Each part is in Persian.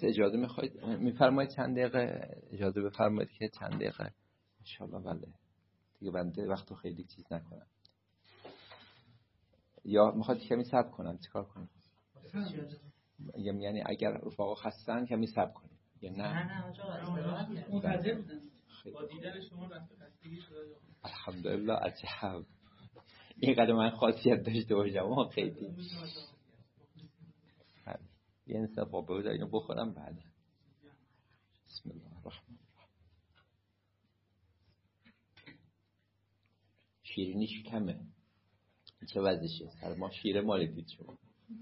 اجازه میفرمایید چند دقیقه اجازه بفرمایید که چند دقیقه ان شاء الله. بله دیگه بنده وقتو خیلی چیز نکنم، یا میخواد کمی صبر کنم چیکار کنم؟ یعنی اگر رفقا خستن کمی صبر کنیم یا نه آقا منتظر بودم با دیدن شما رفت خستگی شده. الحمدلله. عجب اینقدر من خاصیت داشته باشم اما خیلی یه انصاف با بودا اینو بخورم بعد. بسم الله الرحمن الرحیم. شیرینیش کمه، چه وضعشه؟ سر ما شیره مالی دید شما.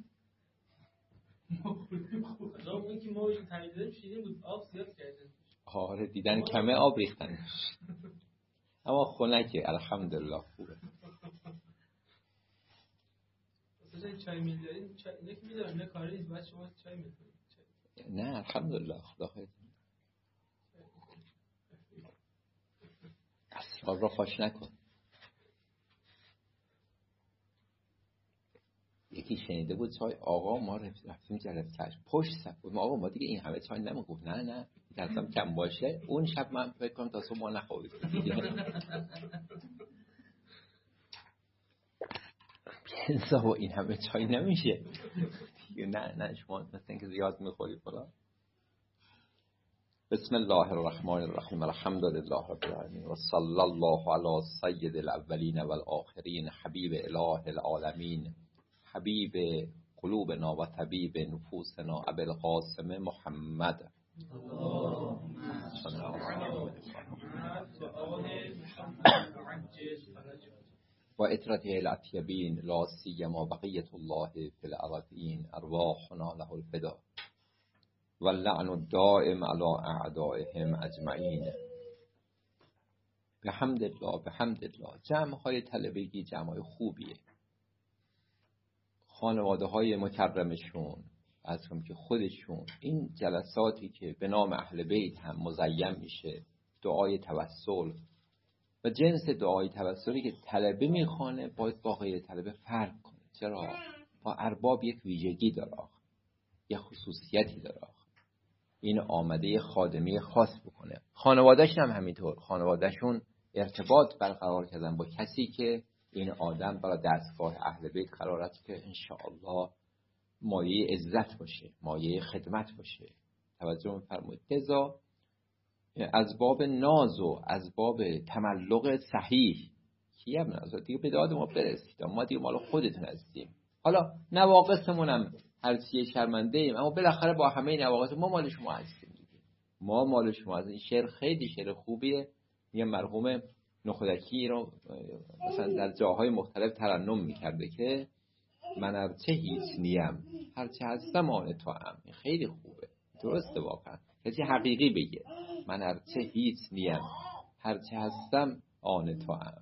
اون که ما این تمیزه شیرین بود، آب زیاد کرده. آره دیدن کمه آب ریختن، اما خنکه الحمدلله خوبه. مثلا چای می‌ذارین، چای اینه که می‌ذارن نه کاری نیست، بعد شما چای می‌خورید. نه الحمدلله خدا خیر. اسرار رو فاش نکن. یکی شنیده بود چای آقا ما رفتیم جلسه‌اش پشت صف بود، آقا ما دیگه این همه چای نمی‌خوریم. نه دستم کم باشه. اون شب من فکر کنم تا صبح ما نخوابیدیم دیگه. انصافا این همه چای نمیشه دیگه. نه شما مثلا اینکه زیاد می‌خوری فلان. بسم الله الرحمن الرحیم. الحمد لله رب العالمین و صلی الله علی سید الاولین و الاخرین حبیب اله العالمین حبیب قلوبنا و طبیب نفوسنا ابی القاسم محمد و اطرته الاطیبین لا سیما بقیة الله فی الارضین ارواحنا له الفدا و اللعن الدائم علی اعدائهم اجمعین. بحمدالله. جمع‌های طلبگی جمع‌های خوبیه. خانواده‌های مکرمشون از هم که خودشون این جلساتی که به نام اهل بیت هم مزین میشه، دعای توسل و جنس دعای توسلی که طلبه میخوانه باید با غیر طلبه فرق کنه. چرا؟ با ارباب یک ویژگی داره، یک خصوصیتی داره. این آمده خادمی خاص بکنه. خانواده‌شون هم همینطور. خانواده‌شون ارتباط برقرار کردن با کسی که این آدم برای دستگاه اهل بیت قرار است که انشاءالله مایه عزت باشه، مایه خدمت باشه. توجه فرمایید. لذا از باب ناز و از باب تملق صحیح کیه منازع دیگه به داد ما برسید. ما دیگه مال خودتون هستیم. حالا نواقصمون هم هرچیه شرمنده ایم، اما بالاخره با همه نواقص ما مال شما هستیم دیگه. ما مال شما هستیم. این شعر خیلی شعر خوبیه. یه مرحوم نخودکی رو مثلا در جاهای مختلف ترنم میکرده که من هرچه هیچ نیم هرچه هستم آن تو هم. خیلی خوبه. درسته واقعا. کسی حقیقی بگه من هرچه هیچ نیم هرچه هستم آن تو هم.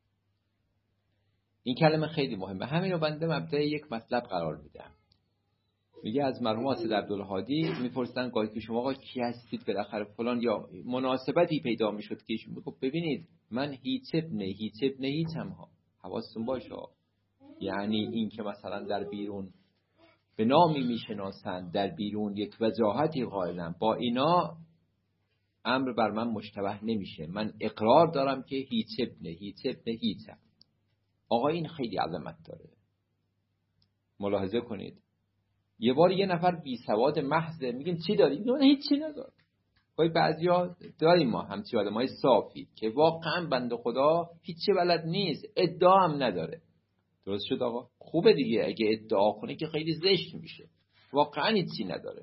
این کلمه خیلی مهمه. همین رو بنده مبدأ یک مطلب قرار میدم. میگه از مرحوم سید عبدالهادی میپرسن گاهی که شما آقا کی هستید بالاخره فلان، یا مناسبتی پیدا میشد که ایشون میگه ببینید من هیچ ابن هیچم ها. حواستون باشه. یعنی این که مثلا در بیرون به نامی میشناسند، در بیرون یک وجاهتی قائلن، با اینا امر بر من مشتبه نمیشه. من اقرار دارم که هیچ ابن هیچم. آقا این خیلی عظمت داره. ملاحظه کنید. یه بار یه نفر بی سواد محضه میگن چی داری؟ میگن هیچی نداره. وای بعضیا داریم ما همچی آدمای صافی که واقعا بنده خدا هیچی بلد نیست، ادعا هم نداره. درست شد آقا؟ خوبه دیگه. اگه ادعا کنه که خیلی زشت میشه. واقعا هیچی نداره.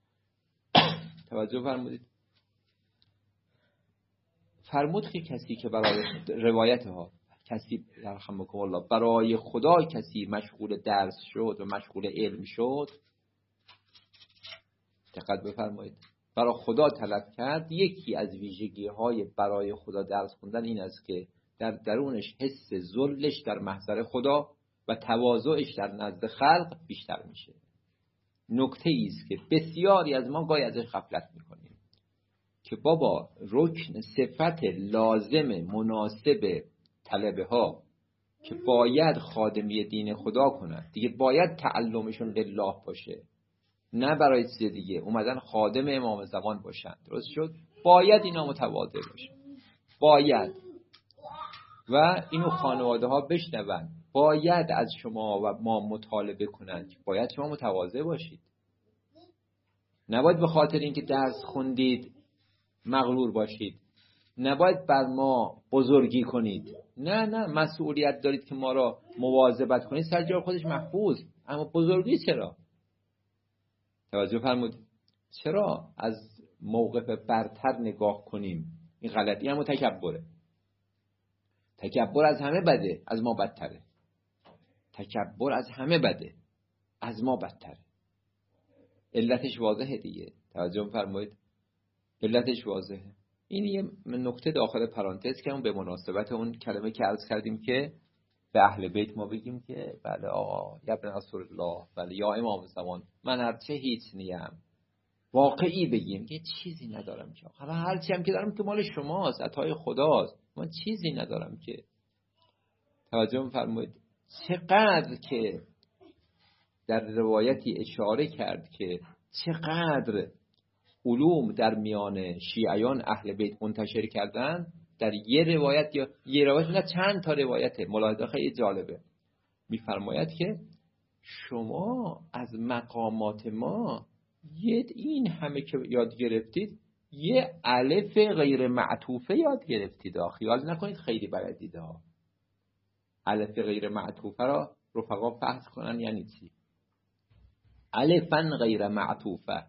توجه فرمودید. فرمود که کسی که برای روایت ها کسی رحمکم الله برای خدا کسی مشغول درس شد و مشغول علم شد، دقت بفرمایید، برای خدا طلب کرد، یکی از ویژگی های برای خدا درس خوندن این است که در درونش حس ذلش در محضر خدا و تواضعش در نزد خلق بیشتر میشه. نکته ای است که بسیاری از ما گاهی ازش غفلت میکنیم که بابا رکن صفت لازم مناسب طلبه ها که باید خادمی دین خدا کنند دیگه، باید تعلمشون لله باشه. نه برای چیز دیگه، اومدن خادم امام زمان باشن. درست شد؟ باید اینا متواضع باشن، باید، و اینو خانواده ها بشنون، باید از شما و ما مطالبه کنند، باید شما متواضع باشید، نباید به خاطر اینکه درس خوندید مغرور باشید، نباید بر ما بزرگی کنید، نه مسئولیت دارید که ما را مواظبت کنید، سر جای خودش محفوظ، اما بزرگی چرا؟ توجه فرمودید؟ چرا از موقف برتر نگاه کنیم؟ این غلطی هم تکبره. تکبر از همه بده، از ما بدتره. تکبر از همه بده، از ما بدتره. علتش واضحه دیگه. توجه فرمایید؟ علتش واضحه. این یه نکته داخل پرانتز که اون به مناسبت اون کلمه که عرض کردیم که به اهل بیت ما بگیم که بله آقا یا ابن رسول الله، بله یا امام زمان، من هرچه هیچ نیم، واقعی بگیم که چیزی ندارم که آقا هرچی هم که دارم که مال شماست، عطای خداست، من چیزی ندارم که. توجه فرمایید؟ چقدر که در روایتی اشاره کرد که چقدر علوم در میان شیعیان اهل بیت منتشر کردن، در یه روایت یا یه روایت نه چند تا روایت ملاحظه خیلی جالبه. میفرماید که شما از مقامات ما این همه که یاد گرفتید یه الف غیر معطوفه یاد گرفتید، خیال نکنید خیلی بلدید ها. الف غیر معطوفه را رفقا بحث کنن یعنی چی؟ الفن غیر معطوفه،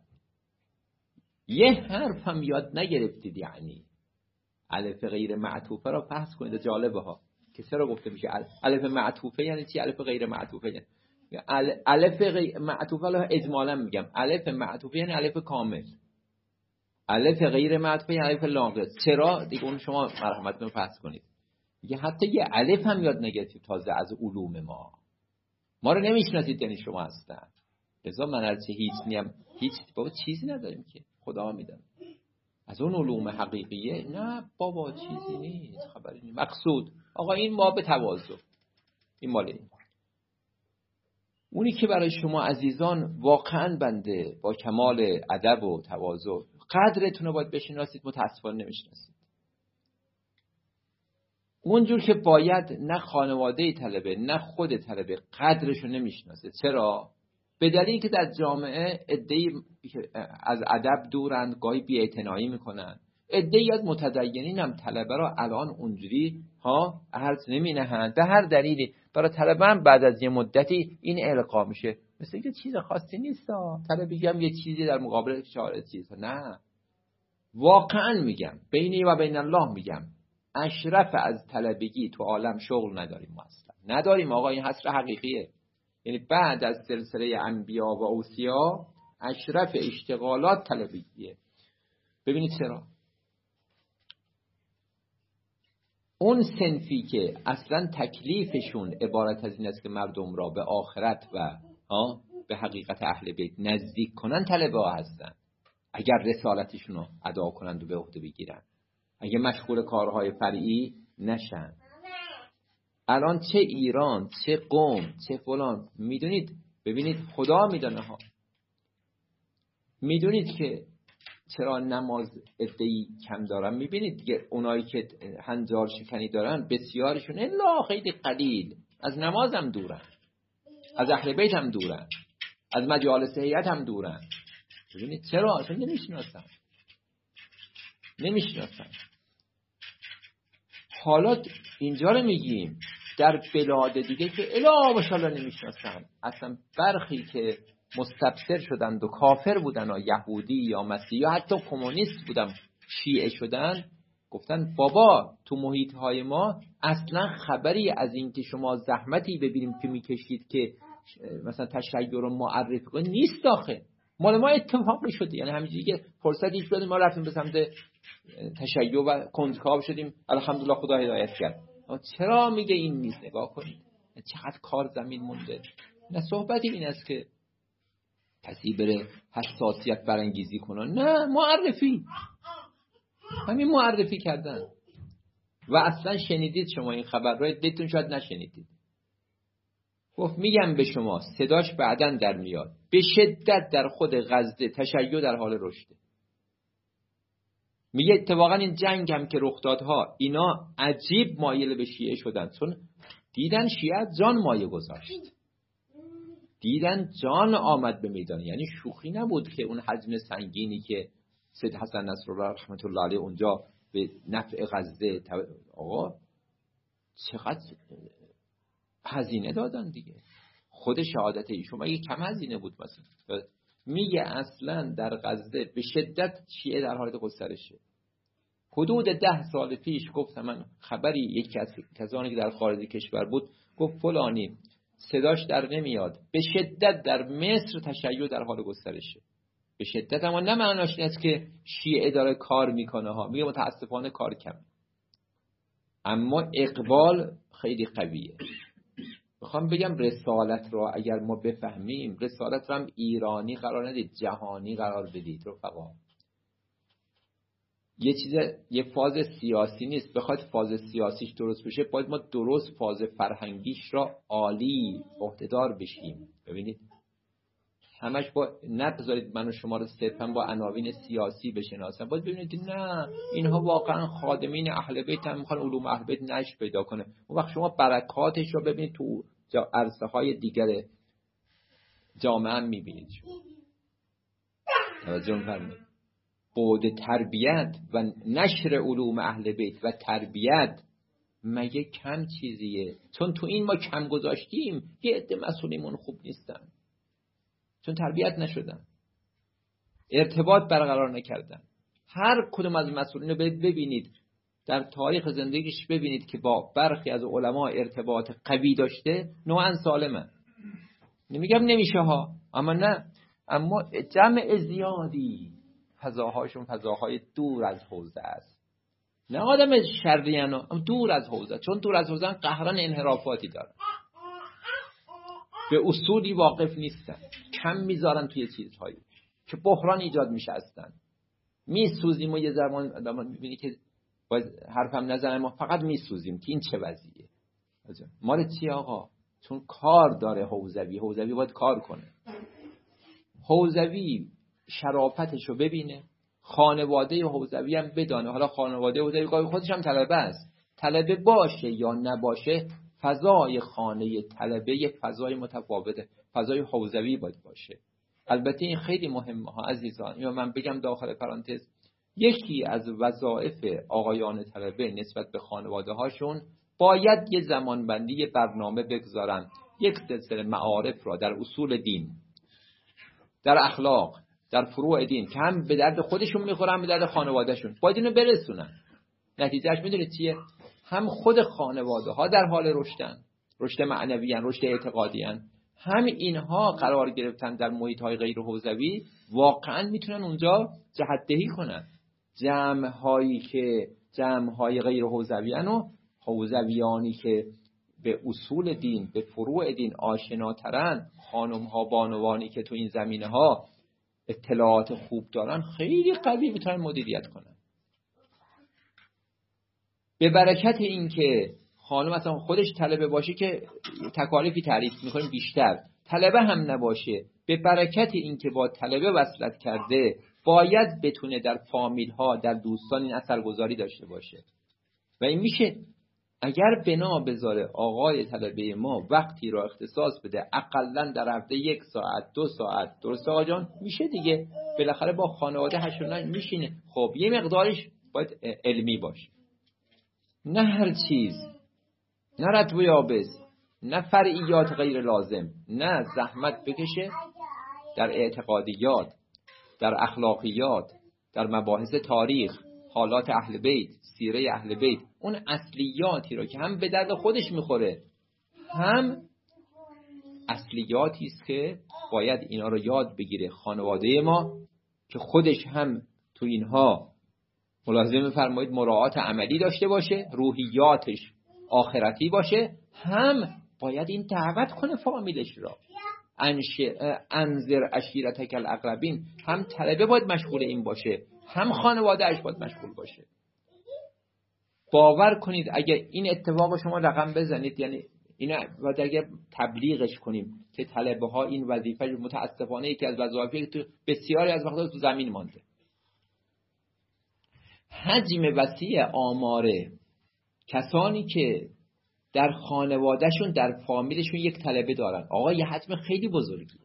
یه حرف هم یاد نگرفتید، یعنی الف غیر معطوفه را بحث کنید. جالبه ها که چرا گفته میشه الف معطوفه یعنی چی؟ الف غیر معطوفه یعنی الف غیر معطوفه را اجمالا میگم، الف معطوفه یعنی الف کامل، الف غیر معطوفه یعنی الف ناقص. چرا دیگه اون شما مرحمت رو بحث کنید. میگه حتی یه الف هم یاد نگرفتید تازه از علوم ما رو نمیشناسید، یعنی شما هستن. لذا من هرچه هیچ نیم، هیچ بابا چیزی نداریم که خدا میدن از اون علوم حقیقیه، نه بابا چیزی نیست، خبری نیست. مقصود آقا این ما به تواضع، این مال این. اونی که برای شما عزیزان واقعا بنده با کمال ادب و تواضع قدرتون رو باید بشناسید، متاسفانه نمیشناسید. اونجور که باید نه خانواده طلبه نه خود طلبه قدرشو نمیشناسه. چرا؟ به دلیلی که در جامعه عده‌ای از ادب دورند، گاهی بی‌اعتنایی میکنن، عده‌ای از متدینین هم طلبه را الان اونجوری عرض نمینهند. به هر دلیلی برای طلبه هم بعد از یه مدتی این القا میشه مثل اینکه چیز خاصی نیست، طلبه هم یه چیزی در مقابل چهار چیز. نه، واقعا میگم، بینی و بین الله میگم، اشرف از طلبگی تو عالم شغل نداریم ما، اصلا نداریم آقا. این حصر حقیقیه. یعنی بعد از سلسله انبیا و اوصیا اشرف اشتغالات طلبگیه. ببینید چرا؟ اون صنفی که اصلا تکلیفشون عبارت از این است که مردم را به آخرت و به حقیقت اهل بیت نزدیک کنن، طلبه ها هستن. اگر رسالتشون رو ادا کنند و به عهده بگیرن، اگه مشغول کارهای فرعی نشن. الان چه ایران، چه قوم، چه فلان، میدونید، ببینید خدا میدونه ها، میدونید که چرا نماز عده‌ای کم دارن. میبینید دیگه اونایی که هنجار شکنی دارن بسیارشون الا خیلی قلیل از نماز هم دورن، از اهل بیت هم دورن، از مجالس هیئت هم دورن. ببینید چرا؟ اصلا نمیشناسن. حالا اینجا رو میگیم در بلاد دیگه که الا ماشاءالله نمیشناسن. اصلا برخی که مستبصر شدند و کافر بودن، و یهودی یا مسیحی یا حتی کمونیست بودن، شیعه شدن، گفتن بابا تو محیط های ما اصلا خبری از این که شما زحمتی ببینیم که میکشید که مثلا تشیع رو معرفی کنید نیست داخل. مال ما اتفاقی شده، یعنی همینجوری که فرصتی شد ما رفتیم به سمت تشیع و کنجکاو شدیم، الحمدلله خدا هدایت کرد. چرا میگه این نیست؟ نگاه کنید چقدر کار زمین مونده. نه صحبت این است که کسی بره حساسیت برانگیزی کنه، نه، معرفی، همین معرفی کردن. و اصلا شنیدید شما این خبر رو؟ دیتون شاید نشنیدید. گفت میگم به شما صداش بعدن در میاد، به شدت در خود غزه تشیع در حال رشده. میگه اتفاقا این جنگ هم که رخ دادها اینا عجیب مایل به شیعه شدن، چون دیدن شیعه جان مایه گذاشت، دیدن جان آمد به میدان. یعنی شوخی نبود که اون حجم سنگینی که سید حسن نصرالله رحمت الله علیه اونجا به نفع غزه آقا چقدر هزینه دادن دیگه. خود شهادت ایشون مگه کم هزینه بود مثلا؟ میگه اصلا در غزه به شدت شیعه در حالت گسترشه. حدود 10 سال پیش گفتم من خبری، یکی از کسانی که در خارج کشور بود گفت فلانی صداش در نمیاد، به شدت در مصر تشیع در حال گسترشه. به شدت، اما نه معناش این است که شیعه داره کار میکنه ها، میگه متاسفانه کار کم، اما اقبال خیلی قویه. میخوام بگم رسالت را اگر ما بفهمیم، رسالت را هم ایرانی قرار ندید، جهانی قرار بدید رفقا. یه فاز سیاسی نیست، بخواد فاز سیاسیش درست بشه باید ما درست فاز فرهنگیش را عالی عهده‌دار بشیم. ببینید همش با نگذارید من و شما رو صرفا با عناوین سیاسی بشناسن، باید ببینید نه اینها واقعا خادمین اهل بیت هم میخوان علوم اهل بیت نشر پیدا کنه. اون وقت شما برکاتش رو ببینید تو عرصه های دیگر جامعه هم میبینید. توجه فرمایید. بعد تربیت و نشر علوم اهل بیت و تربیت مگه کم چیزیه؟ چون تو این ما کم گذاشتیم، یه عده مسئولیمون خوب نیستن، چون تربیت نشدن، ارتباط برقرار نکردن. هر کدوم از مسئولین رو ببینید در تاریخ زندگیش، ببینید که با برخی از علما ارتباط قوی داشته، نوعا سالمه. نمیگم نمیشه ها، اما نه، اما جمع زیادی فضاهاشون فضاهای دور از حوزه است. نه آدم شریعن، اما دور از حوزه، چون دور از حوزه قهرن انحرافاتی دارن، به اصولی واقف نیستن، کم میذارن توی چیزهایی که بحران ایجاد میشه. هستن میسوزیم و یه زمان آدم میبینی که باید حرفم نزنه، ما فقط میسوزیم که این چه وضعیه. مال چی آقا؟ چون کار داره حوزوی باید کار کنه. حوزوی شرافتش رو ببینه، خانواده حوزوی هم بدانه. حالا خانواده حوزوی خودش هم طلبه است، طلبه باشه یا نباشه، فضای خانه طلبه یه فضای متفاوته، فضای حوزوی باید باشه. البته این خیلی مهمه ها عزیزان. یا من بگم داخل پرانتز، یکی از وظایف آقایان طلبه نسبت به خانواده هاشون باید یه زمانبندی، یه برنامه بگذارن، یک سلسله معارف را در اصول دین، در اخلاق، در فروع دین که هم به درد خودشون میخوره هم به درد خانوادهشون، باید اینو برسونن. نتیجهش میدونید چیه؟ هم خود خانواده ها در حال رشدن، رشد معنوی ان، رشد اعتقادی ان، هم اینها قرار گرفتن در محیط های غیر حوزوی، واقعا میتونن اونجا جهت‌دهی کنن. جمع های غیر حوزوی ان و حوزویانی که به اصول دین، به فروع دین آشناترن، خانم ها بانوانی که تو این زمینه ها اطلاعات خوب دارن، خیلی قوی میتونن مدیریت کنن. به برکت این که خانم اصلا خودش طلبه باشه که تکالیفی تعریف میکنیم بیشتر، طلبه هم نباشه، به برکت این که با طلبه وصلت کرده، باید بتونه در فامیل ها، در دوستان این اثرگذاری داشته باشه. و این میشه اگر بنا بذاره آقای طلبه ما وقتی را اختصاص بده، اقلن در هفته 1 ساعت 2 ساعت، درست آقا جان؟ میشه دیگه، بالاخره با خانواده هشونن میشینه. خب یه مقدارش باید علمی باشه، نه هر چیز، نه رطب و یابس، نه فرعیات غیر لازم، نه زحمت بکشه در اعتقادیات، در اخلاقیات، در مباحث تاریخ، حالات اهل بیت، سیره اهل بیت، اون اصلیاتی رو که هم به درد خودش میخوره، هم اصلیاتی است که باید اینا رو یاد بگیره خانواده ما، که خودش هم تو اینها ملاحظه فرمایید مراعات عملی داشته باشه، روحیاتش آخرتی باشه، هم باید این دعوت کنه فامیلش را، انذر عشیرتک الاقربین، هم طلبه باید مشغول این باشه، هم خانواده‌اش باید مشغول باشه. باور کنید اگه این اتفاق شما رقم بزنید، یعنی اینا و اگر تبلیغش کنیم که طلبه ها این وظیفه متاسفانه یکی از وظایفی که تو بسیاری از وقتا تو زمین مانده. حجم وسیع آماره کسانی که در خانوادهشون در فامیلشون یک طلبه دارن، آقا یه حجم خیلی بزرگیه.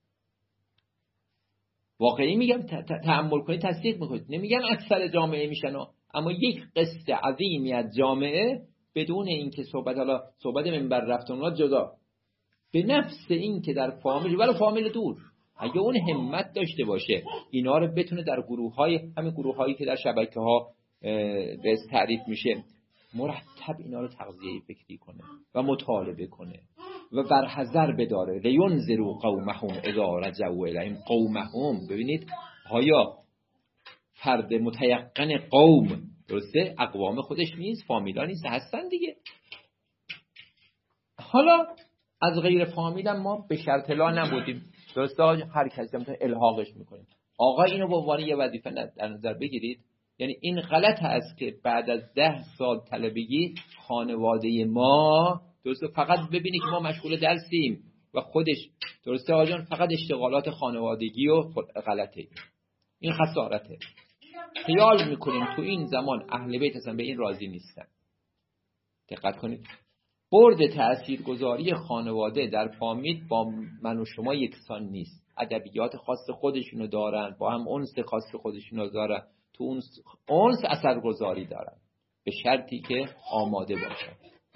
واقعی میگم، تأمل کنید تصدیق میکنید. نمیگم اکثر جامعه میشن، اما یک قسط عظیمی از جامعه بدون اینکه صحبت منبر رفتن جدا، به نفس این که در فامیل ولی فامیل دور، اگه اون همت داشته باشه اینا رو بتونه در همین گروه‌هایی که در شبکه‌ها به تعریف میشه مرتب اینا رو تغذیه فکری کنه و مطالبه کنه و برحذر بداره. لینذروا قومهم اذا رجعوا الیهم. قومهم، ببینید آیا فرد متیقن قوم درسته؟ اقوام خودش نیست، فامیلا نیست، هستن دیگه. حالا از غیر فامیل ما به شرط لا نبودیم، درسته؟ هر کسی هم الحاقش میکنیم. آقا اینو به عنوان یه وظیفه در نظر بگیرید. یعنی این غلط است که بعد از 10 سال طلبگی خانواده ما درسته فقط ببینی که ما مشغول درسیم و خودش درسته آقا جان فقط اشتغالات خانوادگی و غلطه. این خسارته. خیال میکنیم تو این زمان اهل بیت اصلا به این راضی نیستن. دقت کنید، برد تاثیرگذاری خانواده در فامیل با من و شما یکسان نیست. ادبیات خاص خودشونو دارن، با هم انس خاص خودشونو دارن، تو اون انس اثرگذاری دارن به شرطی که آماده باشن.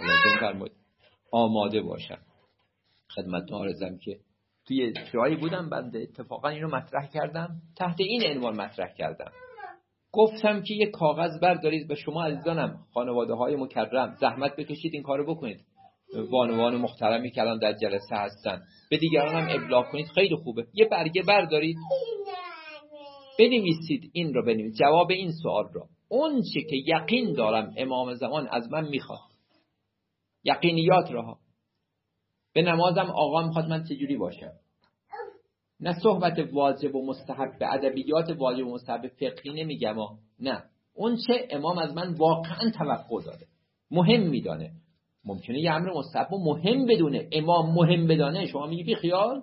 آماده باشن. خدمتتون عرضم که توی جایی بودم بنده اتفاقا اینو مطرح کردم، تحت این عنوان مطرح کردم. گفتم که یک کاغذ بردارید و شما عزیزانم خانواده‌های مکرم زحمت بکشید این کارو بکنید. بانوان محترمی که الان در جلسه هستن به دیگران هم ابلاغ کنید، خیلی خوبه. یه برگه بردارید بنویسید، این رو بنویسید جواب این سوال رو. اون چه که یقین دارم امام زمان از من میخواد، یقینیات رها. به نمازم آقا میخواد من چجوری باشم، نه صحبت واجب و مستحب، به ادبیات واجب و مستحب فقهی نمیگم، نه اون چه امام از من واقعا توقع داره، مهم میدانه. ممکنه یه امر مستحب و مهم بدونه، امام مهم بدانه، شما میگی بی خیال.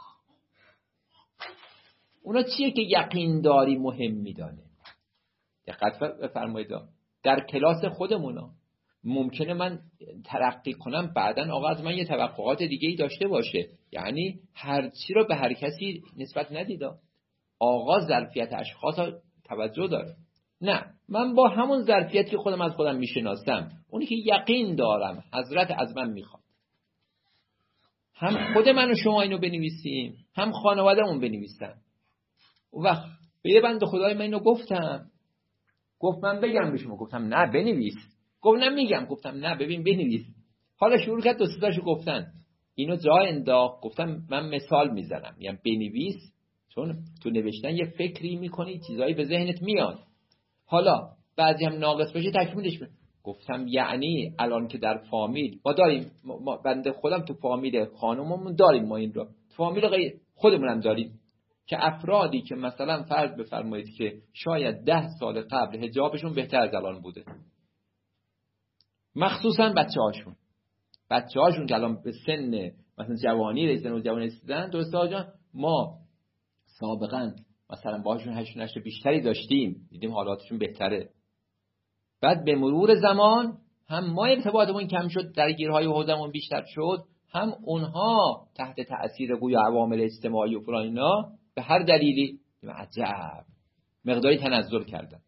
اونا چیه که یقین داری مهم میدانه؟ دقت بفرمایید. در کلاس خودمونا ممکنه من ترقی کنم بعدن آقا از من یه توقعات دیگه ای داشته باشه، یعنی هر چی رو به هر کسی نسبت ندیدا. آقا ظرفیت اشخاص توجه داره. نه، من با همون ظرفیتی که خودم از خودم میشناسم، اونی که یقین دارم حضرت از من میخواد، هم خود من و شما اینو بنویسیم، هم خانواده‌مون بنویسن. اون وقت به یه بنده خدای من اینو گفتم، گفت من بگم به شما، گفتم نه بنویس. گفت نه میگم، گفتم نه ببین بنویس. حالا شروع کرد 2 تاشو گفتن، اینو جا انداخت. گفتم من مثال میزنم، میگم بنویس، چون تو نوشتن یه فکری میکنی، چیزایی به ذهنت میاد. حالا بعضی هم ناقص بشه تکمیلش می. گفتم یعنی الان که در فامیل ما داریم، ما بنده خودم تو فامیل خانوممون داریم، ما این رو تو فامیل خودمون هم داریم که افرادی که مثلا فرض بفرمایید که شاید 10 سال قبل حجابشون بهتر از الان بوده، مخصوصا بچه‌هاشون که الان به سن مثلا جوانی رسیدن و جوانی رسیدن، درسته آقا ما سابقا مثلا باهاشون هشت نشت بیشتری داشتیم، دیدیم حالاتشون بهتره. بعد به مرور زمان هم ما ارتباطمون کم شد، درگیرهای حوزمون بیشتر شد، هم اونها تحت تأثیر گویا عوامل اجتماعی و فلان اینا به هر دلیلی عجب مقداری تنزل کردن.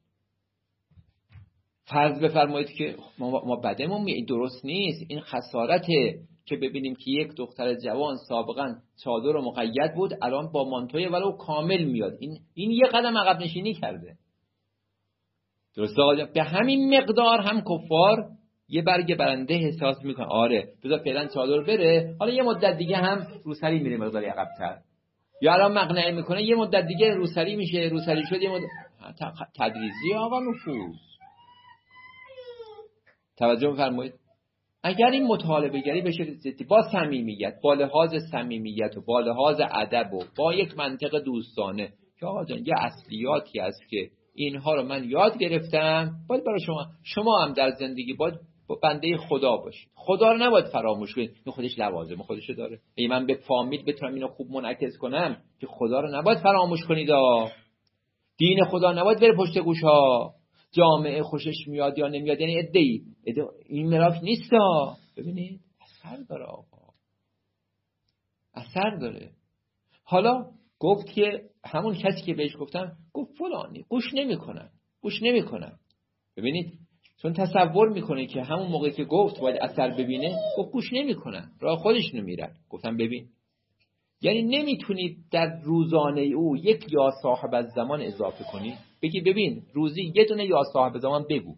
فرض بفرمایید که ما بدمون درست نیست، این خسارته که ببینیم که یک دختر جوان سابقا چادر و مقید بود، الان با مانتوی ولو کامل میاد. این یه قدم عقب نشینی کرده. درسته آقا؟ به همین مقدار هم کفار یه برگ برنده احساس میکنه، آره بذار فعلا چادر بره، حالا یه مدت دیگه هم روسری میره مقداری عقب‌تر، یا الان مقنعه میکنه یه مدت دیگه روسری میشه، روسری شد یه مدت تدریجی آقا نفوذ. توجه بفرمایید. اگر این مطالبه گری بشه جدی با صمیمیت، با لحاظ صمیمیت و با لحاظ ادب و با یک منطق دوستانه که آقا جان یه اصلیاتی هست که اینها رو من یاد گرفتم، باید برای شما هم در زندگی باید بنده خدا باشید. خدا رو نباید فراموش کنید، این خودش لوازم خودشو داره. اگه من به فامیل بتونم اینو خوب منعکس کنم که خدا رو نباید فراموش کنید. دین خدا نباید بره پشت گوشا. جامعه خوشش میاد یا نمیاد یعنی عده‌ای این ملاک نیست. ببینید اثر داره آقا، اثر داره. حالا گفت که همون کسی که بهش گفتم گفت فلانی، گوش نمیکنن. ببینید چون تصور میکنه که همون موقع که گفت باید اثر ببینه، گفت گوش نمیکنن، راه خودشونو میرن. گفتم ببین، یعنی نمیتونید در روزانه او یک یا صاحب الزمان اضافه کنی، بگی ببین روزی یه دونه یا صاحب زمان بگو،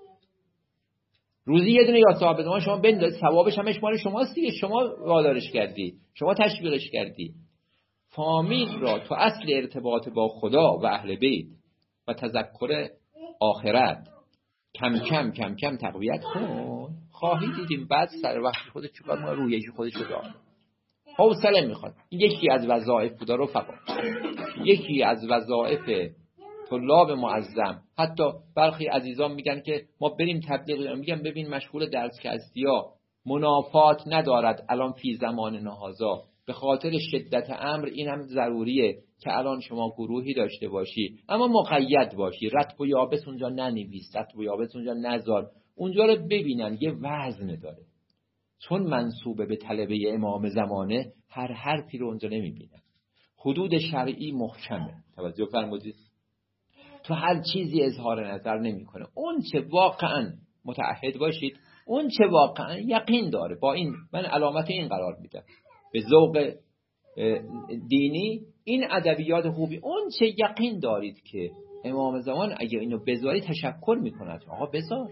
روزی یه دونه یا صاحب زمان شما بنداز، ثوابش همش مال شماست دیگه، شما وادارش کردی، شما تشویقش کردی. فامیل را تو اصل ارتباط با خدا و اهل بیت و تذکر آخرت کم کم تقویت کن. خواهی دیدیم بعد سر وقت خودت چیکار ما رویش خودشو داره. حوصله میخواد. یکی از وظایف بوده رفقا، یکی از وظایف طلاب معظم. حتی برخی عزیزان میگن که ما بریم تبلیغ، میگن ببین مشغول درس که هستیا، منافات ندارد الان فی زمان نهازا، به خاطر شدت امر این هم ضروریه که الان شما گروهی داشته باشی اما مقید باشی، رطب و یابس اونجا ننویس، رطب و یابس اونجا نذار، اونجا رو ببینن یه وزن داره. چون منسوبه به طلبه امام زمانه هر حرفی رو اونجا نمیبینن. حدود شرعی محکمه، توجه فرمودید، تو هر چیزی اظهار نظر نمیکنه. اون چه واقعا متعهد باشید، اون چه واقعا یقین داره، با این من علامت این قرار میدم به ذوق دینی این ادبیات خوبی، اون چه یقین دارید که امام زمان اگه اینو بذاری تشکر میکند، آقا بذار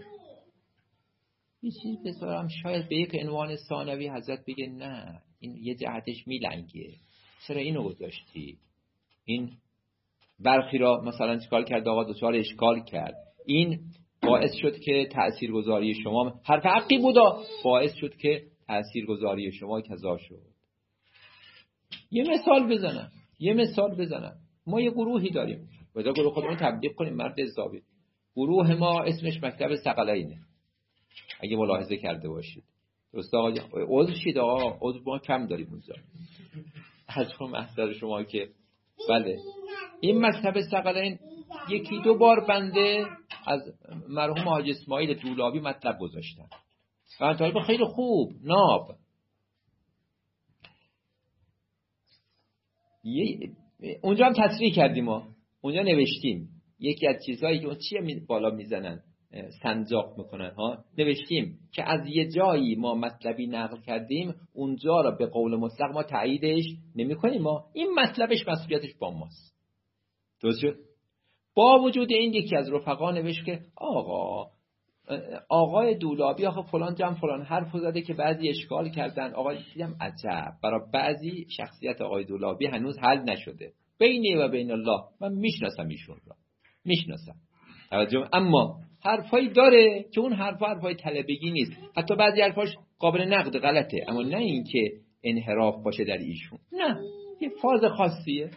یه چیز بذارم، شاید به یک عنوان ثانوی حضرت بگه نه این یه جهتش میلنگه، چرا اینو گذاشتی؟ این برخی را مثلا چیکار کرد آقا، دچار اشکال کرد، این باعث شد که تاثیرگذاری شما حرف حقی بودا، باعث شد که تاثیرگذاری شما کذا شد. یه مثال بزنم. ما یه گروهی داریم، باید گروه خودمون تبلیغ کنیم، مرد حسابی. گروه ما اسمش مکتب ثقلینه، اگه ملاحظه کرده باشید. درست آقا؟ عضو شید آقا، عضو ما کم داریم اونجا. از اون محضر شما که بله، این مکتب ثقلین یکی دو بار بنده از مرحوم حاج اسماعیل دولابی مطلب گذاشتم و طالب خیلی خوب ناب. اونجا هم تصریح کردیم، ما اونجا نوشتیم یکی از چیزهایی که اون چیه بالا میزنن سنجاق میکنن ها، نوشتیم که از یه جایی ما مطلبی نقل کردیم اونجا را به قول مطلق ما تاییدش نمیکنیم، ما این مطلبش مسئولیتش با ماست. درست شد؟ با وجود این یکی از رفقا نوشت که آقای دولابی آخه فلان جمع فلان حرف زده که بعضی اشکال کردن. آقا دیدم عجب، برای بعضی شخصیت آقای دولابی هنوز حل نشده. بینی و بین الله من میشناسم ایشون را، میشناسم، توجه، اما حرفایی داره که اون حرفای طلبگی نیست، حتی بعضی حرفاش قابل نقد غلطه، اما نه این که انحراف باشه در ایشون، نه، یه فاز خاصیه،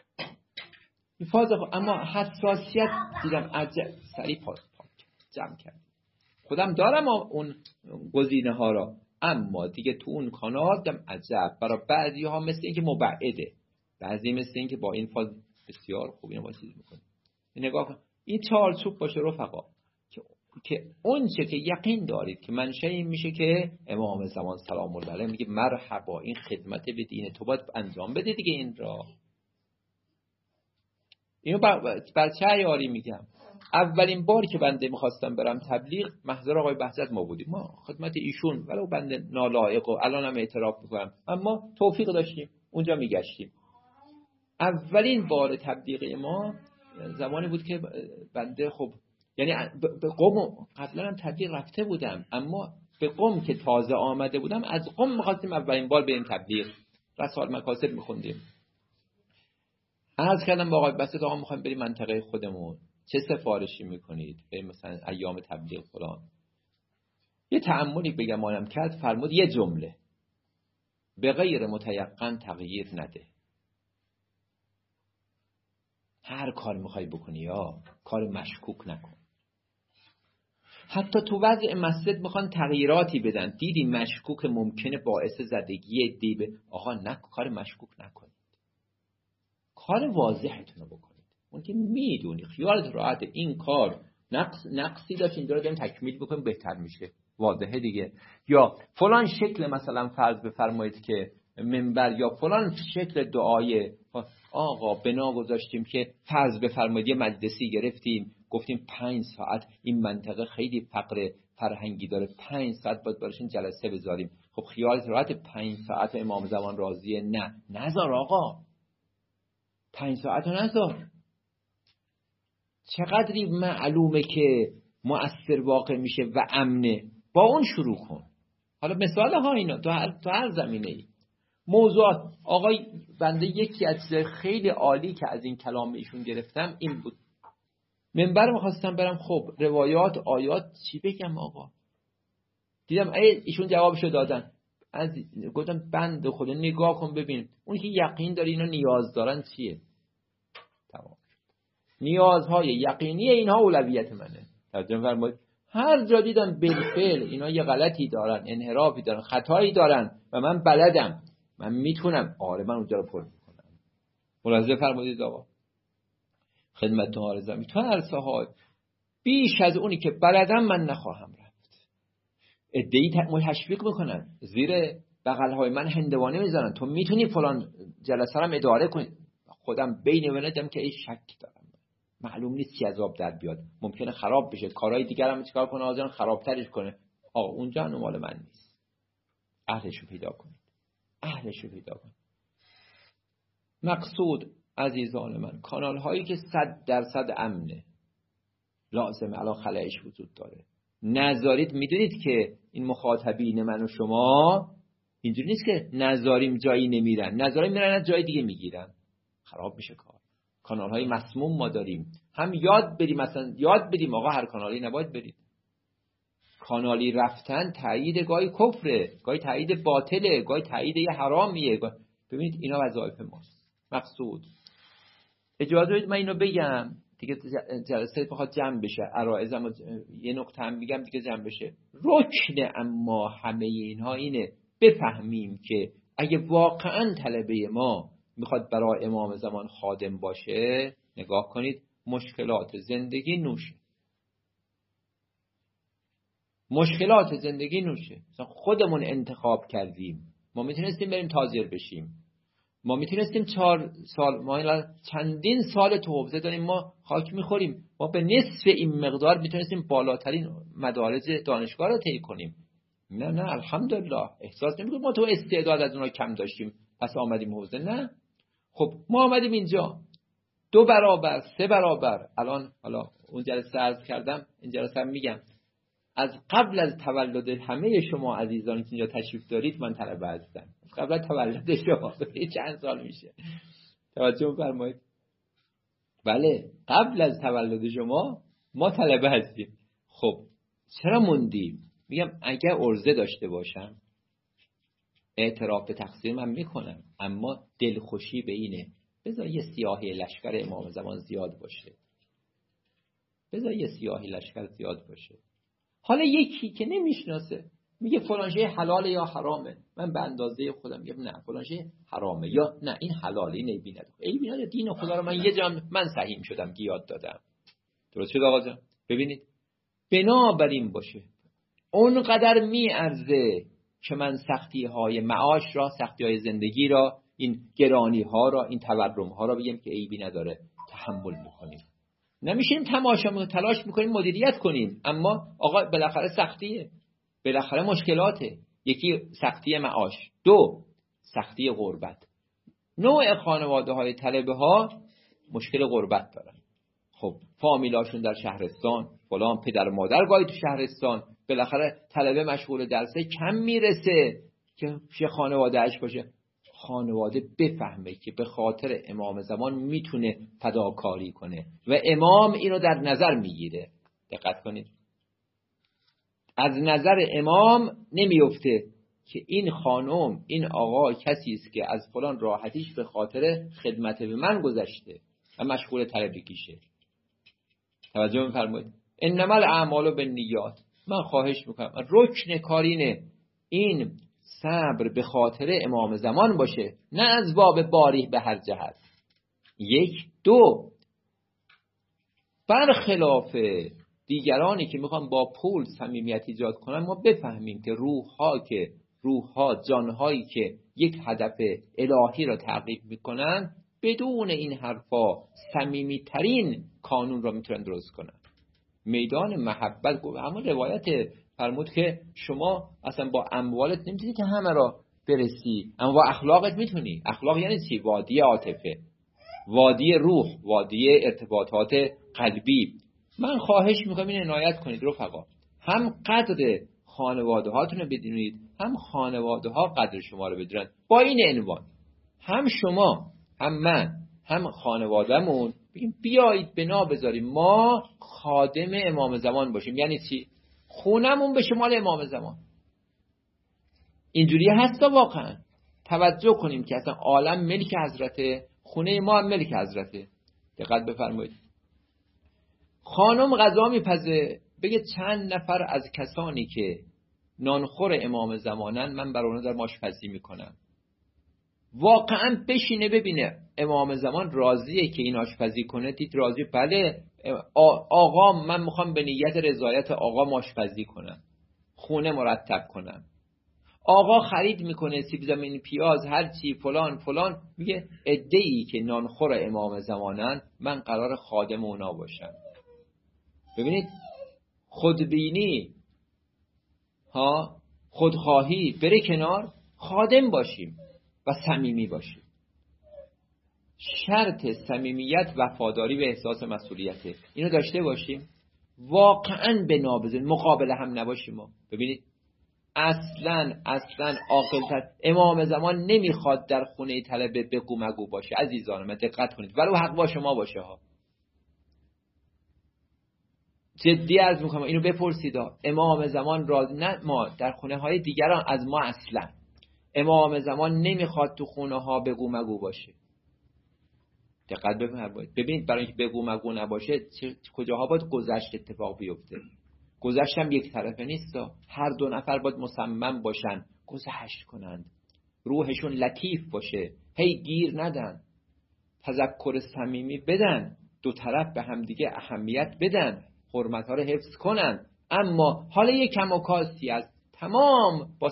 اما حساسیت دیدم عجب، سریع پاک جمع کرد. خودم دارم اون گزینه ها را، اما دیگه تو اون کانال دم عجب، برای بعضی ها مثل این که مبعده، بعضی مثل این که با این فاز بسیار خوب اینو چیز میکنه. نگاه کن این چارچوب باشه رفقا، که اون چه که یقین دارید که منشأ این میشه که امام زمان سلام الله علیه میگه مرحبا، این خدمت به دین تو باید انجام بده دیگه. این را اینو بر چه عیاری میگم؟ اولین بار که بنده میخواستم برم تبلیغ محضر آقای بهجت ما بودیم، ما خدمت ایشون ولو بنده نالایق و الانم اعتراف میکنم اما توفیق داشتیم اونجا میگشتیم. اولین بار تبلیغ ما زمانی بود که بنده خب یعنی به قم قبلا هم تبلیغ رفته بودم، اما به قم که تازه آمده بودم از قم میخواستیم اولین بار بریم تبلیغ، رسال مکاسب میخوندیم. عرض کردم با آقای بسط آقا میخوایم بریم منطقه خودمون، چه سفارشی میکنید؟ بریم مثلا ایام تبلیغ فلان. یه تأملی بگم مانم کرد، فرمود یه جمله: به غیر متیقن تغییر نده. هر کار میخوای بکنی یا کار مشکوک نکن. حتی تو وضع مسجد میخوان تغییراتی بدن، دیدی مشکوک ممکنه باعث زدگی دیبه، آقا کار مشکوک نکنید، کار واضحتون رو بکنید. اون که میدونی خیالت راحت این کار نقصی داشت، این رو داریم تکمیل بکنیم بهتر میشه، واضحه دیگه. یا فلان شکل مثلا فرض بفرمایید که منبر یا فلان شکل دعای، آقا بنا گذاشتیم که فرض بفرمایید یه مجلسی گرفتیم گفتیم 5 ساعت این منطقه خیلی فقر فرهنگی داره، 5 ساعت باید براشون جلسه بذاریم. خب خیالت راحت 5 ساعت امام زمان راضیه؟ نه، نذار آقا، 5 ساعت رو نذار. چقدری معلومه که مؤثر واقع میشه و امنه، با اون شروع کن. حالا مثال ها اینا تو هر زمینه ای موضوعات. آقای بنده یکی از چیزای خیلی عالی که از این کلام ایشون گرفتم این بود، منبر می‌خواستم برم، خب روایات آیات چی بگم آقا، دیدم ایشون جوابشو دادن، از گفتم بنده خدا نگاه کن ببین اون که یقین داره اینا نیاز دارن چیه، تمام نیازهای یقینی اینها اولویت منه. توجه فرمایید، هر جا دیدم بالفعل اینا یه غلطی دارن، انحرافی دارن، خطایی دارن و من بلدم، من میتونم، آره من اونجا رو پر میکنم. ملاحظه فرمودید آقا، خدمتتون عرضم تو عرصه ها بیش از اونی که بلدم من نخواهم رفت. ادعی تشویق میکنن، زیر بغل های من هندوانه میزنن، تو میتونی فلان جلسه رو اداره کنی، خودم بین ولدم که ای شک دارم، معلوم نیست چی از آب در بیاد، ممکنه خراب بشه، کارهای دیگر هم چیکار کنه حاضرن خرابترش کنه. آقا اونجا انو مال من نیست، اهلشو پیدا کنید، اهلشو پیدا کنید. مقصود عزیزان من کانال هایی که 100% امنه، لازمه الان خلایش وجود داره، نذارید. میدونید که این مخاطبین من و شما اینجوری نیست که نذاریم جایی نمیرن، نذاریم میرن از جای دیگه میگیرن، خراب میشه کار. کانال های مسموم ما داریم، هم یاد بدیم، مثلا یاد بدیم آقا هر کانالی نباید برید، کانالی رفتن تایید گاهی کفره، گاهی تایید باطله، گاهی تایید یه حرامیه. ببینید اینا وظایف ماست. مقصود اجازه بدید من اینو بگم دیگه، جلسه بخواد جمع بشه، عرایزم یه نکته هم میگم دیگه جمع بشه. رکن اما همه اینها اینه بفهمیم که اگه واقعا طلبه ما میخواد برای امام زمان خادم باشه، نگاه کنید مشکلات زندگی نوشه، مشکلات زندگی نوشه. مثلا خودمون انتخاب کردیم، ما میتونستیم بریم تاجر بشیم، ما میتونستیم 4 سال، ما چندین سال تو حوزه داریم، ما خاک میخوریم، ما به نصف این مقدار میتونستیم بالاترین مدارج دانشگاه رو طی کنیم. نه الحمدلله احساس نمیکنیم ما تو استعداد از اونها کم داشتیم پس آمدیم حوزه. نه، خب ما آمدیم اینجا 2 برابر 3 برابر. الان حالا اون جلسه عرض کردم، این جلسه هم میگم، از قبل از تولد همه شما عزیزانی که اینجا تشریف دارید من طلبه هستم، قبل از تولد شما چند سال میشه، توجه فرمایید. بله قبل از تولد شما ما طلبه هستیم. خب چرا موندیم؟ میگم اگر عرضه داشته باشم اعتراف به تقصیر من میکنم، اما دلخوشی به اینه بذار یه سیاهی لشکر امام زمان زیاد باشه، بذار یه سیاهی لشکر زیاد باشه. حالا یکی که نمیشناسه میگه فلان شی حلاله یا حرامه، من به اندازه خودم میگم نه فلان شی حرامه یا نه این حلاله، این عیبی نداره، عیبی نداره، دین خدا رو من یه جام من سهیم شدم که یاد دادم. درست شد آقا جان؟ ببینید بنابراین باشه اونقدر میارزه که من سختی های معاش را، سختی های زندگی را، این گرانی ها را، این تورم ها را بگیم که عیبی نداره، تحمل میکنیم. نمیشیم تلاش میکنیم مدیریت کنیم، اما آقا بالاخره سختیه، بالاخره مشکلاته. یکی سختی معاش، 2 سختی غربت. نوع خانواده های طلبه ها مشکل غربت دارن. خب فامیلاشون در شهرستان فلان، پدر مادر گاهی تو شهرستان، بالاخره طلبه مشغول درسه کم میرسه که خانوادهش باشه. خانواده بفهمه که به خاطر امام زمان میتونه فداکاری کنه و امام اینو در نظر میگیره. دقت کنید، از نظر امام نمیفته که این خانم، این آقا کسی است که از فلان راحتیش به خاطر خدمت به من گذشته و مشغول طلبگیشه. توجه می‌فرمایید؟ انما الاعمال بالنیات. من خواهش میکنم رکن کارینه این صبر به خاطر امام زمان باشه، نه از باب باریح به هر جهت. 1 2 برخلاف دیگرانی که میخوان با پول صمیمیت ایجاد کنن، ما بفهمیم که روح‌ها جان‌هایی که یک هدف الهی را تعقیب میکنن بدون این حرفا صمیمی‌ترین کانون را میتونن درست کنن. میدان محبت، اما روایت فرمود که شما اصلا با اموالت نمیتونی که همه را برسی، اما با اخلاقت میتونی. اخلاق یعنی چی؟ وادی عاطفه، وادی روح، وادی ارتباطات قلبی. من خواهش میکنم این عنایت کنید رفقا، هم قدر خانواده هاتون رو بدونید، هم خانواده ها قدر شما رو بدونن. با این عنوان هم شما هم من هم خانوادهمون بگیم بیایید بنا بذاریم ما خادم امام زمان باشیم. یعنی چی؟ خونمون بشه مال امام زمان. اینجوری هستا واقعا. توجه کنیم که اصلا عالم ملک حضرته، خونه ما هم ملک حضرته. دقت بفرمایید. خانم غذا میپزه، بگه چند نفر از کسانی که نانخور امام زمانن من برای اونها دارم آشپزی میکنم. واقعا بشینه ببینه امام زمان راضیه که این آشپزی کنه؟ دید راضی؟ بله آقا من میخوام به نیت رضایت آقا آشپزی کنم، خونه مرتب کنم. آقا خرید میکنه سیب زمینی، پیاز، هر چی، فلان فلان. میگه عده‌ای که نانخور امام زمانن من قرار خادم اونا باشم. ببینید خودبینی خودخواهی بره کنار، خادم باشیم و صمیمی باشیم. شرط صمیمیت وفاداری و احساس مسئولیته. اینو داشته باشیم، واقعا به نابزه مقابل هم نباشیم. ما ببینید اصلا عاقل‌تر امام زمان نمیخواد در خونه طلبه بگو مگو باشه. عزیزان من دقت کنید، ولو حق با شما باشه ها. جدی عرض میکنم اینو بپرسید. امام زمان راضی نه، ما در خونه های دیگران از ما اصلا امام زمان نمیخواد تو خونه ها بگو مگو باشه. دقت بفرمایید. ببینید برای اینکه بگو مگو نباشه کجاها باید گذشت اتفاق بیفته. گذشت هم یک طرفه نیست. هر دو نفر باید مصمم باشن گذشت کنند، روحشون لطیف باشه، هی گیر ندن، تذکر صمیمی بدن، دو طرف به همدیگه اهمیت بدن، حرمت‌ها رو حفظ کنن. اما حالا یک کم و کاستی از تمام با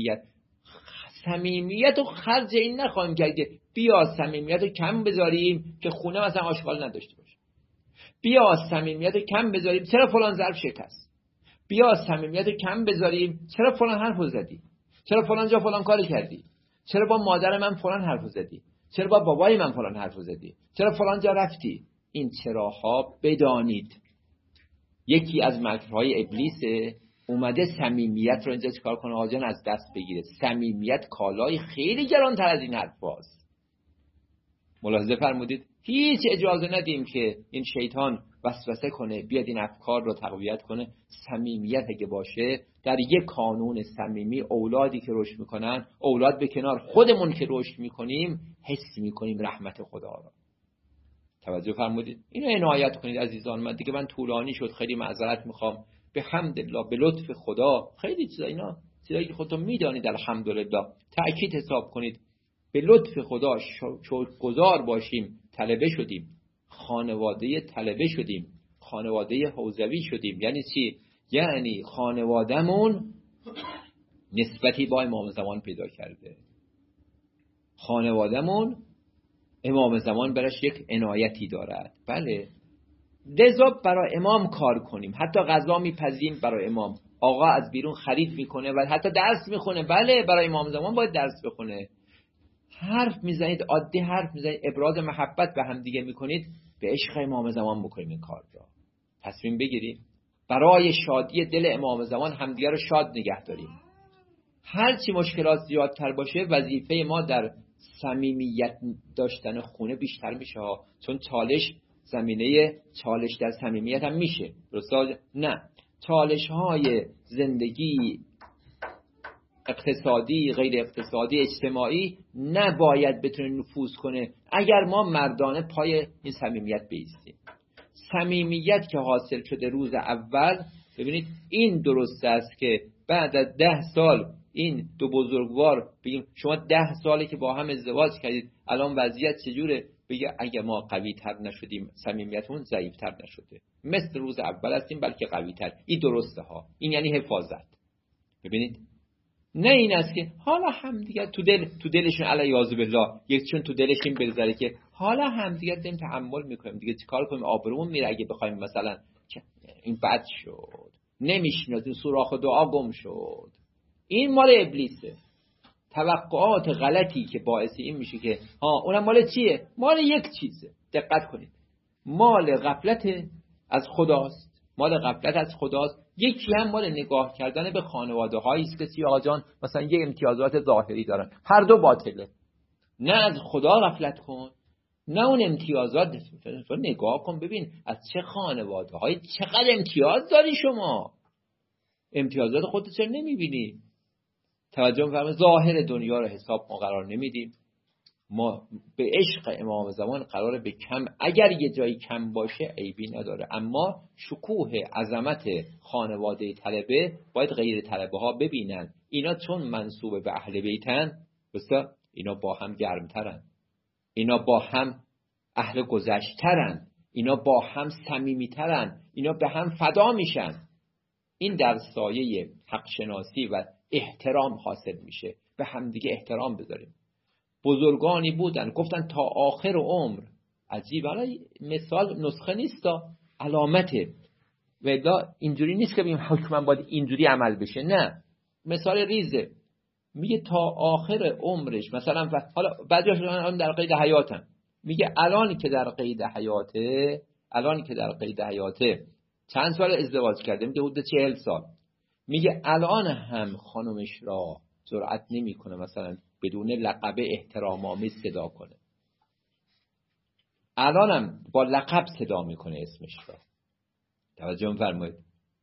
صمیمیت و خرج این نخواهیم کرد که بیا صمیمیت رو کم بذاریم که خونه مثلا آشغال نداشته باشه، بیا صمیمیت رو کم بذاریم چرا فلان ظرف شکست، بیا صمیمیت رو کم بذاریم چرا فلان حرفو زدی، چرا فلان جا فلان کاری کردی، چرا با مادر من فلان حرفو زدی، چرا با بابای من فلان حرفو زدی، چرا فلان جا رفتی. این چراها بدانید یکی از مکرهای ابلیسه. اومده صمیمیت رو اینجا چیکار کنه آجان؟ از دست بگیره. صمیمیت کالای خیلی گرانتر از این حرفاست. ملاحظه فرمودید؟ هیچ اجازه ندیم که این شیطان وسوسه کنه بیاد این افکار رو تقویت کنه. صمیمیت اگه باشه در یک کانون صمیمی، اولادی که رشد میکنن، اولاد به کنار خودمون که رشد میکنیم، حس میکنیم رحمت خدا را. توجه فرمودید؟ اینو عنایت کنید عزیزان من. دیگه من طولانی شد، خیلی معذرت میخوام. به حمدالله، به لطف خدا، خیلی چیزا اینا چیزایی که خودتون میدانید الحمدلله تأکید حساب کنید. به لطف خدا شکرگزار باشیم. طلبه شدیم، خانواده طلبه شدیم، خانواده حوزوی شدیم. یعنی چی؟ یعنی خانوادهمون نسبتی با امام زمان پیدا کرده. خانوادهمون امام زمان برش یک عنایتی دارد. بله، لذا برای امام کار کنیم. حتی غذا میپزیم برای امام. آقا از بیرون خرید میکنه و حتی درس میخونه. بله، برای امام زمان باید درس بخونه. حرف میزنید، عادی حرف میزنید، ابراز محبت به هم دیگه میکنید، به عشق امام زمان بکنیم این کار را. تصمیم بگیریم برای شادی دل امام زمان همدیگه رو شاد نگه داریم. هرچی مشکلات زیادتر باشه وظیفه ما در صمیمیت داشتن خونه بیشتر میشه ها. چون زمینه چالش در صمیمیت هم میشه. درسته؟ نه، چالش های زندگی اقتصادی، غیر اقتصادی، اجتماعی نباید بتونه نفوذ کنه اگر ما مردانه پای این صمیمیت بایستیم. صمیمیت که حاصل شده روز اول، ببینید این درست است که بعد از 10 سال این دو بزرگوار بگیم شما 10 ساله که با هم ازدواج کردید، الان وضعیت چجوره؟ بگه اگه ما قوی تر نشدیم صمیمیتمون ضعیف تر نشده، مثل روز اول هستیم بلکه قوی تر. این درسته ها، این یعنی حفاظت. ببینید نه این است که حالا هم دیگه تو دلشون علیاذ بالله یکیشون تو دلش این بگذاره که حالا هم دیگه داریم تحمل میکنیم دیگه چیکار کنیم، آبرومون میره اگه بخوایم مثلا این بد شد نمیشناسیم این سوراخ دعا گم شد. این مال ابلیسه، توقعات غلطی که باعث این میشه که اونم مال چیه؟ مال یک چیزه. دقت کنید، مال غفلت از خداست، مال غفلت از خداست. یکی هم مال نگاه کردن به خانواده هایی است که سیاه جان مثلا یه امتیازات ظاهری دارن، هر دو باطله. نه از خدا غفلت کن، نه اون امتیازات تو نگاه کن ببین از چه خانواده های چقدر امتیاز داری شما، امتیازات خودت چرا نمیبینی؟ توجه می‌فرمایید، ظاهر دنیا رو حساب ما قرار نمیدیم. ما به عشق امام زمان قراره به کم، اگر یه جایی کم باشه عیبی نداره، اما شکوه عظمت خانواده طلبه باید غیر طلبه ها ببینن. اینا چون منسوب به اهل بیتن، بسیار اینا با هم گرمترن، اینا با هم اهل گذشترن، اینا با هم صمیمیترن، اینا به هم فدا میشن. این در سایه حق شناسی و احترام حاصل میشه، به هم دیگه احترام بذاریم. بزرگانی بودن گفتن تا آخر عمر، عجیب، حالا مثال نسخه نیست، علامته، ولی اینجوری نیست که بگیم حکما باید اینجوری عمل بشه، نه، مثال ریزه. میگه تا آخر عمرش مثلا، حالا بعضی الان در قید حیاتن، میگه الان که در قید حیاته چند سال ازدواج کرده، میگه حدود 40 سال، میگه الان هم خانمش را جرأت نمیکنه مثلا بدون لقب احترام‌آمیز صدا کنه، الانم با لقب صدا میکنه اسمش را. توجه می‌فرمایید؟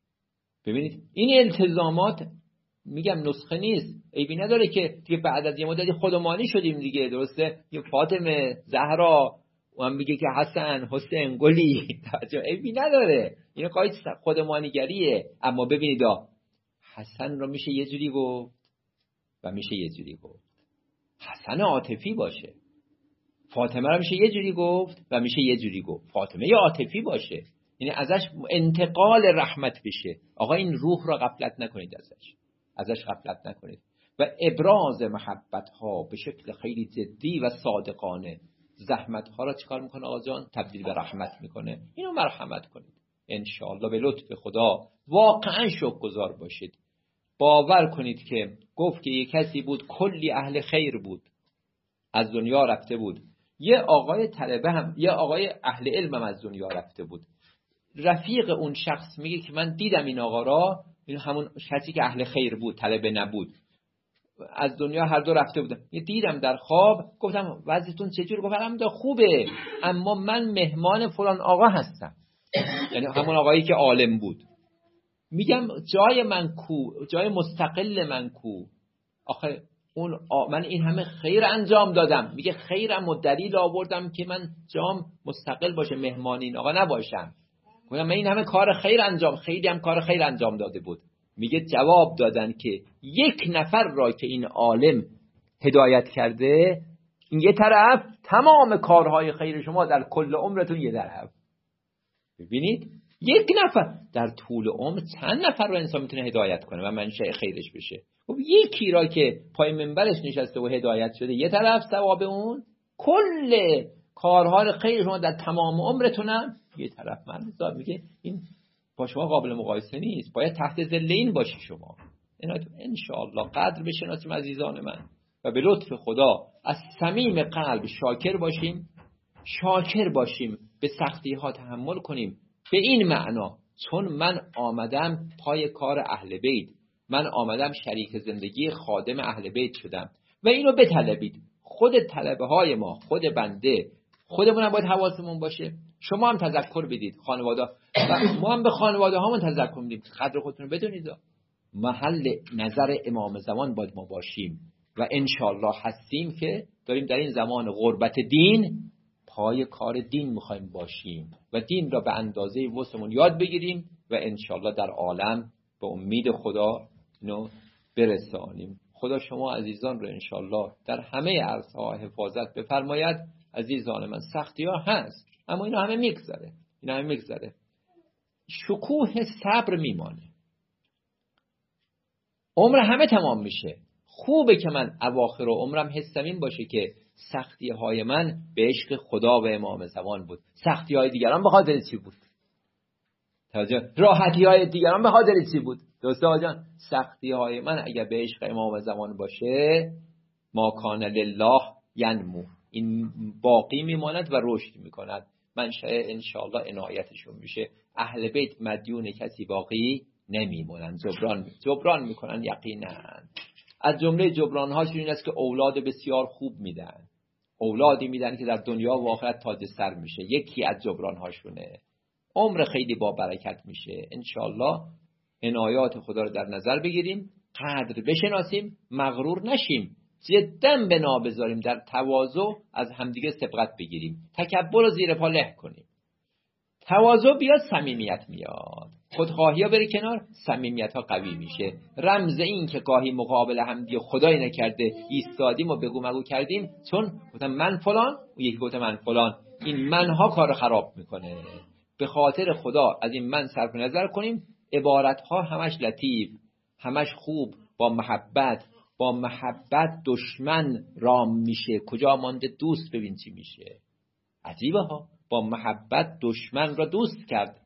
ببینید این التزامات، میگم نسخه نیست، عیبی نداره که دیگه بعد از یه مدتی خودمانی شدیم دیگه، درسته؟ یه فاطمه زهرا اون میگه که حسن حسین گلی، توجه، عیبی نداره، اینا قاید خودمانیگریه. اما ببینید حسن رو میشه یه جوری گفت و میشه یه جوری گفت، حسن عاطفی باشه. فاطمه رو میشه یه جوری گفت و میشه یه جوری گفت، فاطمه عاطفی باشه، یعنی ازش انتقال رحمت بشه. آقا این روح را غفلت نکنید، ازش غفلت نکنید. و ابراز محبت ها به شکل خیلی جدی و صادقانه، زحمت ها را چیکار میکنه آقا جان؟ تبدیل به رحمت میکنه. اینو مرحمت کنید انشاءالله به لطف خدا. واقعا شکرگزار باشید. باور کنید که گفت که یه کسی بود کلی اهل خیر بود، از دنیا رفته بود. یه آقای طلبه هم، یه آقای اهل علم هم از دنیا رفته بود. رفیق اون شخص میگه که من دیدم این آقا را، این همون شخصی که اهل خیر بود، طلبه نبود، از دنیا هر دو رفته بودم. یه دیدم در خواب، گفتم وضعیتون چجوری؟ گفت الحمدلله خوبه، اما من مهمان فلان آقا هستم، یعنی همون آقایی که عالم بود. میگم جای من کو؟ جای مستقل من کو؟ آخه من این همه خیر انجام دادم. میگه خیرم و دلیل آوردم که من جام مستقل باشه، مهمان این آقا نباشم. میگم من این همه کار خیر انجام، خیلی هم کار خیر انجام داده بود. میگه جواب دادن که یک نفر را که این عالم هدایت کرده، این یه طرف، تمام کارهای خیر شما در کل عمرتون یه طرف. ببینید یک نفر در طول عمر چند نفر رو انسان میتونه هدایت کنه و منشأ خیرش بشه. خب یکی را که پای منبرش نشسته و هدایت شده یه طرف ثواب اون، کل کارهای خیر شما در تمام عمرتونم یه طرف. من میگه این با شما قابل مقایسه نیست، باید تحت ذل این باشی شما. ان شاء الله قدر بشناسیم عزیزان من و به لطف خدا از صمیم قلب شاکر باشیم، به سختی ها تحمل کنیم. به این معنا چون من آمدم پای کار اهل بیت، من آمدم شریک زندگی خادم اهل بیت شدم و اینو بطلبید. خود طلبه های ما، خود بنده، خودمون هم باید حواسمون باشه. شما هم تذکر بدید، خانواده، و ما هم به خانواده هامون تذکر بدیم. قدر خودتون رو بدونید. محل نظر امام زمان باید ما باشیم و انشالله هستیم که داریم در این زمان غربت دین پای کار دین میخوایم باشیم و دین را به اندازه وسعمون یاد بگیریم و انشالله در عالم به امید خدا اینو برسانیم. خدا شما عزیزان رو انشالله در همه عرصه‌ها حفاظت بفرماید. عزیزان من سختی ها هست اما اینا همه میگذره. شکوه صبر میمانه. عمر همه تمام میشه. خوبه که من اواخر عمرم حسم این باشه که سختی های من به عشق خدا و امام زمان بود. سختی های دیگران به خاطر چی بود؟ راحتی های دیگران به خاطر چی بود؟ دوستا جان، سختی های من اگر به عشق امام زمان باشه، ما کان لله ینمو، این باقی میماند و رشد میکند. منشأ انشاءالله عنایتشون میشه. اهل بیت مدیون کسی باقی نمیمونن، جبران میکنن یقینا. از جمله جبران هاشون این است که اولاد بسیار خوب میدن، اولادی میدن که در دنیا و آخرت تاج سر میشه. یکی از جبران هاشونه. عمر خیلی با برکت میشه. انشاءالله عنایات خدا رو در نظر بگیریم، قدر بشناسیم، مغرور نشیم، جدا بنا بذاریم، در تواضع از همدیگه سبقت بگیریم، تکبر رو زیر پا له کنیم. تواضع بیاد صمیمیت میاد، خودخواهی ها بره کنار، صمیمیت ها قوی میشه. رمز این که گاهی مقابل همدیگه خدایی نکرده ایستادیم و بگو مگو کردیم، چون گفتم من فلان و یکی گفت من فلان، این منها کار خراب میکنه. به خاطر خدا از این من صرف نظر کنیم. عبارت ها همش لطیف، همش خوب، با محبت دشمن رام میشه. کجا مانده دوست؟ ببین چی میشه. عجیبه ها، با محبت دشمن را دوست کرد.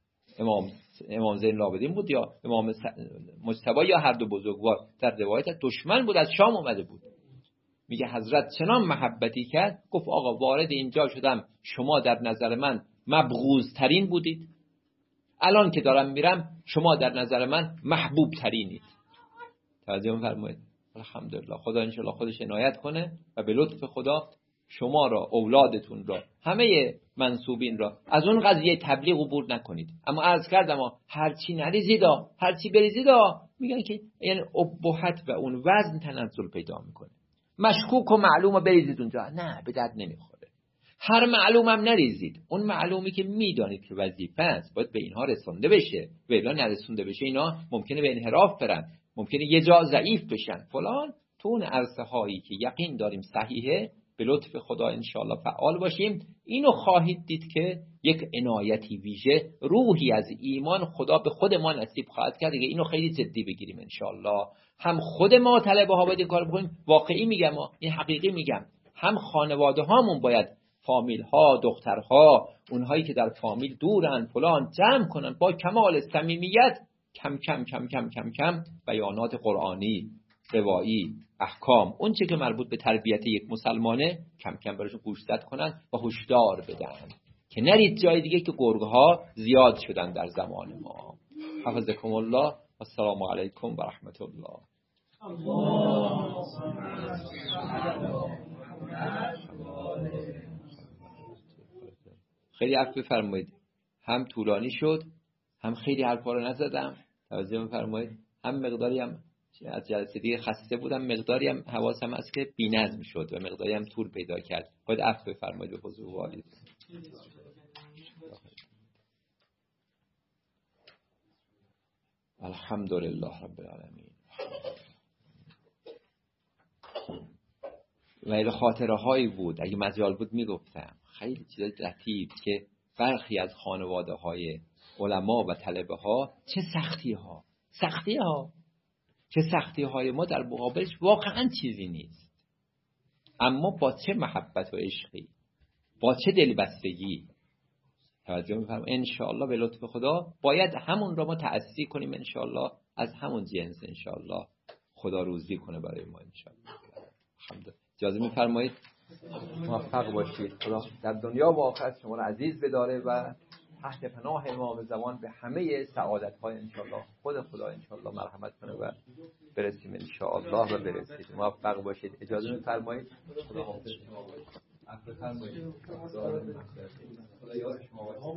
امام زین العابدین بود یا امام مجتبی یا هر دو بزرگوار؟ در روایت دشمن بود، از شام اومده بود. میگه حضرت چنان محبتی کرد، گفت آقا وارد اینجا شدم، شما در نظر من مبغوض ترین بودید، الان که دارم میرم شما در نظر من محبوب ترینید. توجه می‌فرمایید؟ الحمدلله. خدا انشالله خودش عنایت کنه و به لطف خدا شما را، اولادتون را، همه منسوبین را از اون قضیه تبلیغ عبور نکنید. اما عرض کردم هرچی نریزیدا، هرچی بریزیدا، میگن که یعنی ابهت و اون وزن تنزل پیدا میکنه. مشکوک و معلوم بریزید اونجا، نه به درد نمیخوره. هر معلومم نریزید. اون معلومی که میدانید که وظیفه است باید به اینها رسونده بشه، و الا نرسونده بشه اینا ممکنه به انحراف برن، ممکنه یه جا ضعیف بشن فلان. تو اون عرصه هایی که یقین داریم صحیحه، به لطف خدا انشاءالله فعال باشیم. اینو خواهید دید که یک عنایتی ویژه، روحی از ایمان خدا به خود ما نصیب خواهد کرد. اینو خیلی جدی بگیریم انشاءالله. هم خود ما طلبه ها باید این کار بکنیم، واقعی میگم، این حقیقی میگم. هم خانواده هامون باید، فامیل ها، دخترها، اونهایی که در فامیل دورن فلان، جمع کنن با کمال صمیمیت، کم کم کم کم کم کم بیانات قرآنی، روایی، احکام، اون چه که مربوط به تربیت یک مسلمانه، کم کم براشون گوشزد کنن و هشدار بدن که نرید جای دیگه که گرگ‌ها زیاد شدن در زمان ما. حفظکم الله. السلام علیکم و رحمت الله. خیلی عفو بفرمایید، هم طولانی شد، هم خیلی حرفا رو نزدم. توجه بفرمایید. هم مقداری هم از جلسه دیگه خسته بودم، مقداری هم حواسم هست که بی‌نظم شد و مقداری هم طول پیدا کرد. باید عفو بفرمایید به حضور والد. الحمدلله رب العالمین. و این خاطره هایی بود، اگه مجال بود میگفتم، خیلی چیزای لطیف که برخی از خانواده های علما و طلبه ها چه سختی های ما در مقابلش واقعا چیزی نیست، اما با چه محبت و عشقی، با چه دلبستگی. توجه می‌فرمایید. ان شاء الله به لطف خدا باید همون را ما تأسی کنیم، ان شاء الله از همون جنس ان شاء الله خدا روزی کنه برای ما ان شاء الله. الحمدلله. اجازه می‌فرمایید. موفق باشید. خدا در دنیا و آخرت شما را عزیز بداره و تحت پناه امام زمان به همه سعادت‌های ان شاء الله خود خدا ان شاء الله مرحمت کنه و برسیم ان شاء الله و برسید. موفق باشید. اجازه می‌فرمایید. خدا حافظ شما باشید.